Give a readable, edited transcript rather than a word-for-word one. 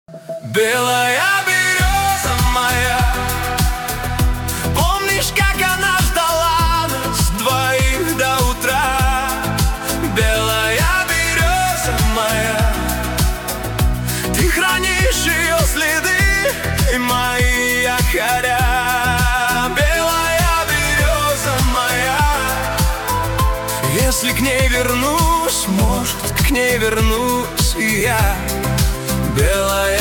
Белая береза моя, помнишь, как она ждала нас двоих до утра? Белая береза моя, ты хранишь ее следы и мои якоря. Белая береза моя, если к ней вернусь, может, к ней вернусь и я. Белая